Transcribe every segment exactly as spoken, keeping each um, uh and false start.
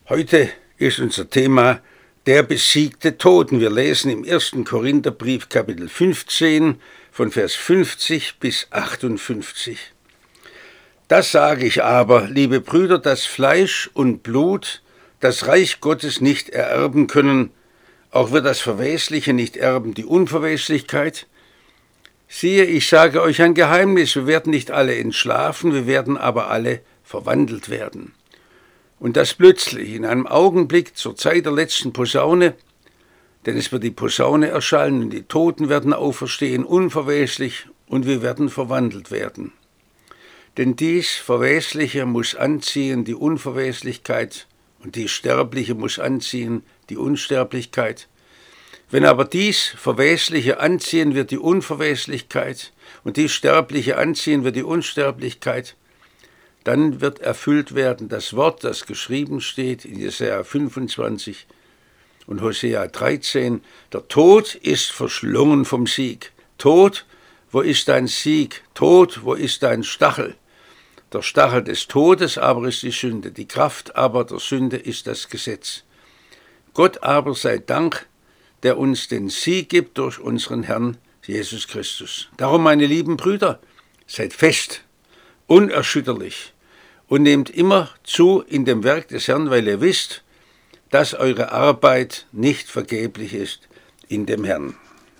Heute ist unser Thema der besiegte Tod. Wir lesen im ersten Korintherbrief Kapitel fünfzehn von Vers fünfzig bis achtundfünfzig. Das sage ich aber, liebe Brüder, dass Fleisch und Blut das Reich Gottes nicht ererben können, auch wird das Verwesliche nicht erben, die Unverweslichkeit. Siehe, ich sage euch ein Geheimnis, wir werden nicht alle entschlafen, wir werden aber alle verwandelt werden. Und das plötzlich, in einem Augenblick zur Zeit der letzten Posaune, denn es wird die Posaune erschallen und die Toten werden auferstehen, unverweslich, und wir werden verwandelt werden. Denn dies Verwesliche muss anziehen die Unverweslichkeit, und dies Sterbliche muss anziehen die Unsterblichkeit. Wenn aber dies Verwesliche anziehen wird die Unverweslichkeit, und dies Sterbliche anziehen wird die Unsterblichkeit, dann wird erfüllt werden das Wort, das geschrieben steht in Jesaja fünfundzwanzig und Hosea dreizehn. Der Tod ist verschlungen vom Sieg. Tod, wo ist dein Sieg? Tod, wo ist dein Stachel? Der Stachel des Todes aber ist die Sünde, die Kraft aber der Sünde ist das Gesetz. Gott aber sei Dank, der uns den Sieg gibt durch unseren Herrn Jesus Christus. Darum, meine lieben Brüder, seid fest, unerschütterlich und nehmt immer zu in dem Werk des Herrn, weil ihr wisst, dass eure Arbeit nicht vergeblich ist in dem Herrn.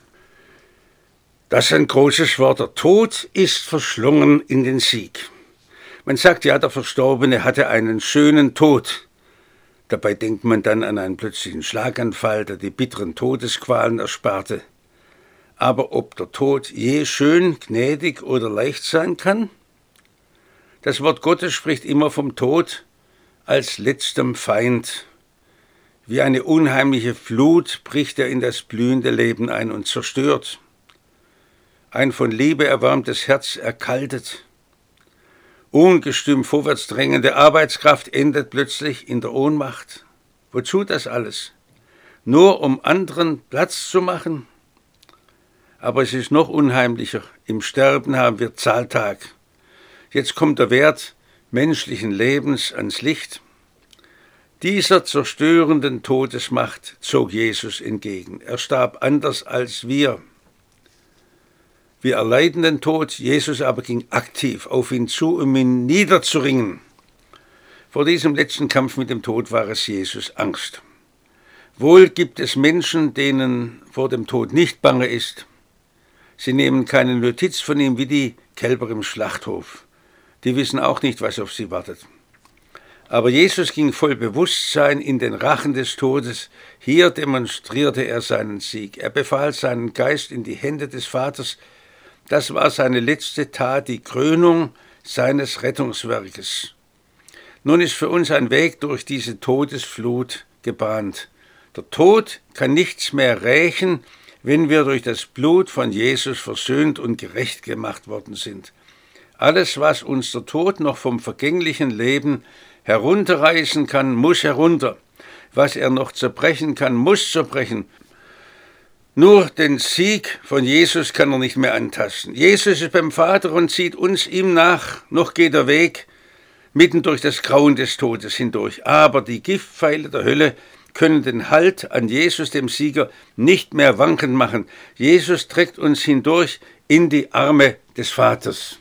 Das ist ein großes Wort. Der Tod ist verschlungen in den Sieg. Man sagt ja, der Verstorbene hatte einen schönen Tod. Dabei denkt man dann an einen plötzlichen Schlaganfall, der die bitteren Todesqualen ersparte. Aber ob der Tod je schön, gnädig oder leicht sein kann? Das Wort Gottes spricht immer vom Tod als letztem Feind. Wie eine unheimliche Flut bricht er in das blühende Leben ein und zerstört. Ein von Liebe erwärmtes Herz erkaltet. Ungestüm vorwärts drängende Arbeitskraft endet plötzlich in der Ohnmacht. Wozu das alles? Nur um anderen Platz zu machen? Aber es ist noch unheimlicher. Im Sterben haben wir Zahltag. Jetzt kommt der Wert menschlichen Lebens ans Licht. Dieser zerstörenden Todesmacht zog Jesus entgegen. Er starb anders als wir. Wir erleiden den Tod, Jesus aber ging aktiv auf ihn zu, um ihn niederzuringen. Vor diesem letzten Kampf mit dem Tod war es Jesus Angst. Wohl gibt es Menschen, denen vor dem Tod nicht bange ist. Sie nehmen keine Notiz von ihm wie die Kälber im Schlachthof. Die wissen auch nicht, was auf sie wartet. Aber Jesus ging voll Bewusstsein in den Rachen des Todes. Hier demonstrierte er seinen Sieg. Er befahl seinen Geist in die Hände des Vaters. Das war seine letzte Tat, die Krönung seines Rettungswerkes. Nun ist für uns ein Weg durch diese Todesflut gebahnt. Der Tod kann nichts mehr rächen, wenn wir durch das Blut von Jesus versöhnt und gerecht gemacht worden sind. Alles, was uns der Tod noch vom vergänglichen Leben herunterreißen kann, muss herunter. Was er noch zerbrechen kann, muss zerbrechen. Nur den Sieg von Jesus kann er nicht mehr antasten. Jesus ist beim Vater und zieht uns ihm nach. Noch geht der Weg mitten durch das Grauen des Todes hindurch. Aber die Giftpfeile der Hölle können den Halt an Jesus, dem Sieger, nicht mehr wankend machen. Jesus trägt uns hindurch in die Arme des Vaters.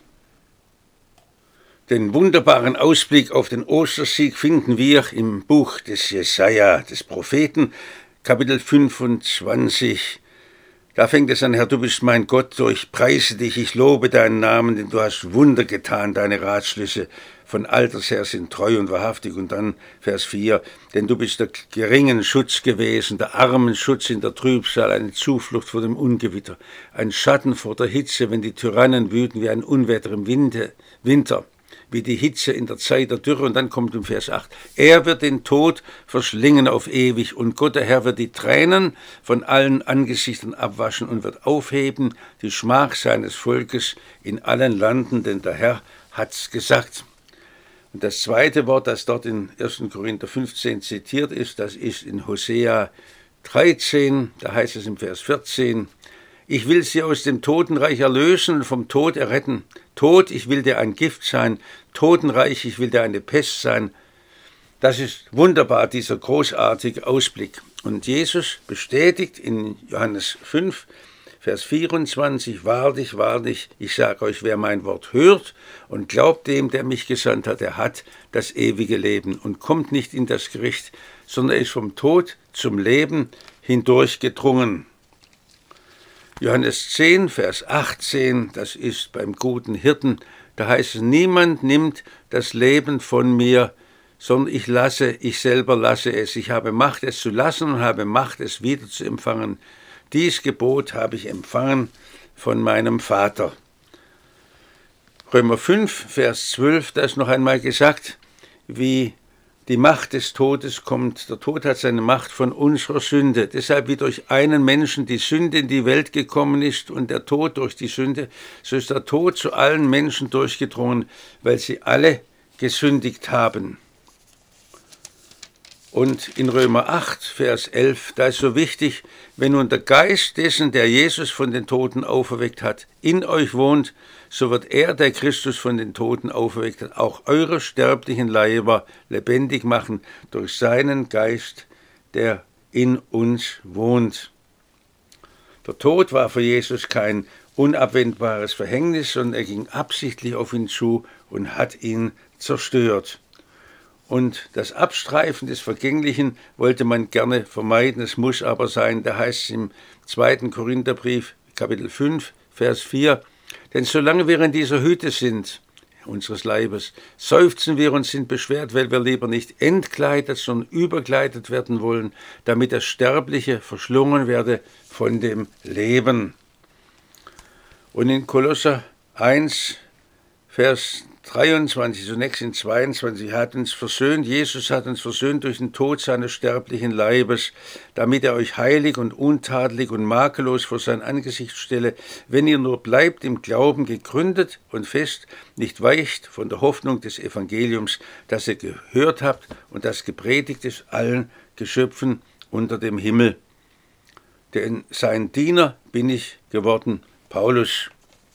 Den wunderbaren Ausblick auf den Ostersieg finden wir im Buch des Jesaja, des Propheten, Kapitel fünfundzwanzig. Da fängt es an: Herr, du bist mein Gott, ich preise dich, ich lobe deinen Namen, denn du hast Wunder getan, deine Ratschlüsse von alters her sind treu und wahrhaftig. Und dann Vers vier, denn du bist der geringen Schutz gewesen, der armen Schutz in der Trübsal, eine Zuflucht vor dem Ungewitter, ein Schatten vor der Hitze, wenn die Tyrannen wüten wie ein Unwetter im Winter. Wie die Hitze in der Zeit der Dürre. Und dann kommt im Vers acht, er wird den Tod verschlingen auf ewig und Gott, der Herr, wird die Tränen von allen Angesichtern abwaschen und wird aufheben die Schmach seines Volkes in allen Landen, denn der Herr hat's gesagt. Und das zweite Wort, das dort in ersten Korinther fünfzehn zitiert ist, das ist in Hosea dreizehn, da heißt es im Vers vierzehn, ich will sie aus dem Totenreich erlösen und vom Tod erretten. Tod, ich will dir ein Gift sein. Totenreich, ich will dir eine Pest sein. Das ist wunderbar, dieser großartige Ausblick. Und Jesus bestätigt in Johannes fünf, Vers vierundzwanzig, wahrlich, wahrlich, ich sage euch, wer mein Wort hört und glaubt dem, der mich gesandt hat, der hat das ewige Leben und kommt nicht in das Gericht, sondern ist vom Tod zum Leben hindurchgedrungen. Johannes zehn, Vers achtzehn, das ist beim guten Hirten, da heißt es, niemand nimmt das Leben von mir, sondern ich lasse, ich selber lasse es. Ich habe Macht, es zu lassen und habe Macht, es wieder zu empfangen. Dies Gebot habe ich empfangen von meinem Vater. Römer fünf, Vers zwölf, da ist noch einmal gesagt, wie die Macht des Todes kommt. Der Tod hat seine Macht von unserer Sünde. Deshalb wie durch einen Menschen die Sünde in die Welt gekommen ist und der Tod durch die Sünde, so ist der Tod zu allen Menschen durchgedrungen, weil sie alle gesündigt haben. Und in Römer acht, Vers elf, da ist so wichtig, wenn nun der Geist dessen, der Jesus von den Toten auferweckt hat, in euch wohnt, so wird er, der Christus von den Toten auferweckt hat, auch eure sterblichen Leiber lebendig machen durch seinen Geist, der in uns wohnt. Der Tod war für Jesus kein unabwendbares Verhängnis, sondern er ging absichtlich auf ihn zu und hat ihn zerstört. Und das Abstreifen des Vergänglichen wollte man gerne vermeiden, es muss aber sein, da heißt es im zweiten Korintherbrief, Kapitel fünf, Vers vier, denn solange wir in dieser Hütte sind, unseres Leibes, seufzen wir und sind beschwert, weil wir lieber nicht entkleidet, sondern überkleidet werden wollen, damit das Sterbliche verschlungen werde von dem Leben. Und in Kolosser eins, Vers dreiundzwanzig, zunächst in zweiundzwanzig, hat uns versöhnt, Jesus hat uns versöhnt durch den Tod seines sterblichen Leibes, damit er euch heilig und untadelig und makellos vor sein Angesicht stelle, wenn ihr nur bleibt im Glauben gegründet und fest, nicht weicht von der Hoffnung des Evangeliums, das ihr gehört habt und das gepredigt ist allen Geschöpfen unter dem Himmel. Denn sein Diener bin ich geworden, Paulus.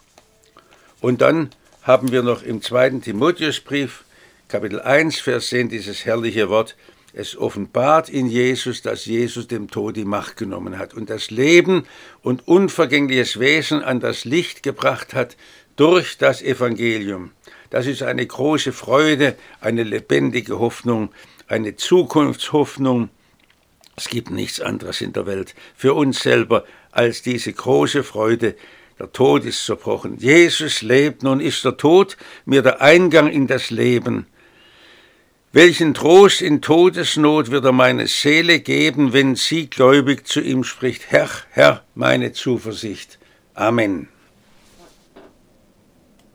Und dann haben wir noch im zweiten Timotheusbrief, Kapitel eins, Vers zehn, dieses herrliche Wort, es offenbart in Jesus, dass Jesus dem Tod die Macht genommen hat und das Leben und unvergängliches Wesen an das Licht gebracht hat durch das Evangelium. Das ist eine große Freude, eine lebendige Hoffnung, eine Zukunftshoffnung. Es gibt nichts anderes in der Welt für uns selber als diese große Freude. Der Tod ist zerbrochen. Jesus lebt, nun ist der Tod mir der Eingang in das Leben. Welchen Trost in Todesnot wird er meine Seele geben, wenn sie gläubig zu ihm spricht, Herr, Herr, meine Zuversicht. Amen.